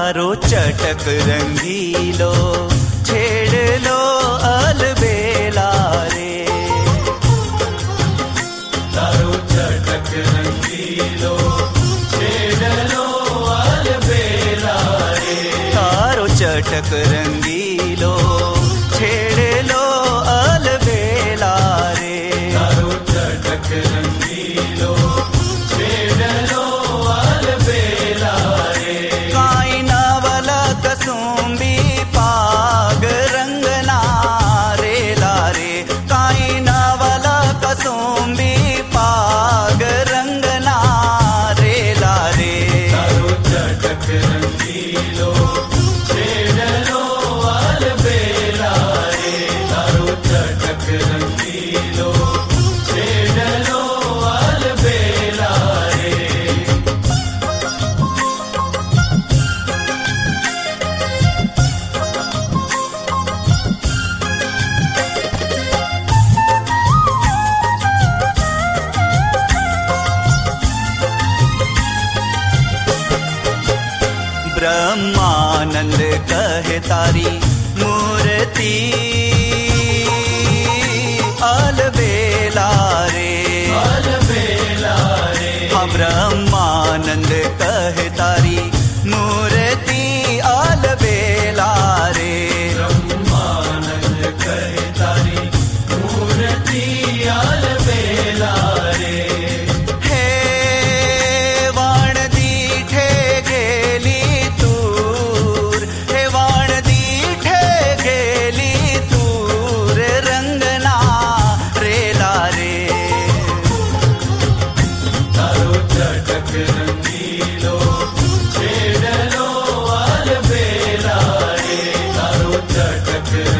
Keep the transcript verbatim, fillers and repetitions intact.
तारो चटक रंगीलो छेड़ लो अलबेला रे। तारो चटक रंगीलो छेड़ लो अलबेला रे। तारो चटक रंगीलो छेड़ लो अलबेला रे। तारो चटक रंगीलो छेड़ लो अलबेला रे। काई नवला कसुंबी पाग रंगना रे लारे। काई नवला कसुंबी पाग रंगना रे लारे। तारो चटक रंगीलो छेड़ लो अलबेला रे। तारो चटक रंगीलो छेड़ लो अलबेला रे। ब्रह्मानंद कहे तारी मूर्ति अलबेला रे। अलबेला रे। हाँ ब्रह्मानंद कहे तारी मूर्ति अलबेला रे। ब्रह्मानंद कहे तारी मूर्ति अलबेला रे। हे वाण दीठे गेली तूर। हे वाण दीठे गेली तूर रंगना रे लारे। तारो चटक रंगीलो छेड़ लो अलबेला रे। तारो चटक